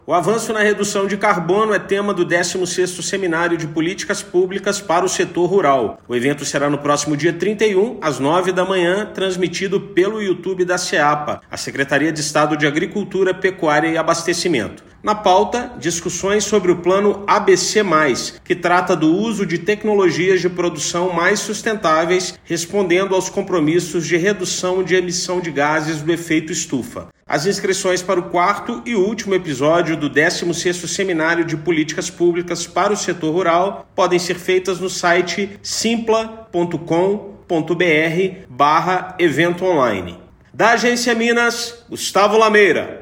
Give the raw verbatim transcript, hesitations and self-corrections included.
O avanço na redução de carbono é tema do décimo sexto Seminário de Políticas Públicas para o Setor Rural. O evento será no próximo dia trinta e um, às nove da manhã, transmitido pelo YouTube da SEAPA, a Secretaria de Estado de Agricultura, Pecuária e Abastecimento. Na pauta, discussões sobre o Plano A B C mais, que trata do uso de tecnologias de produção mais sustentáveis, respondendo aos compromissos de redução de emissão de gases do efeito estufa. As inscrições para o quarto e último episódio do décimo sexto Seminário de Políticas Públicas para o Setor Rural podem ser feitas no site simpla ponto com ponto br barra evento online. Da Agência Minas, Gustavo Lameira.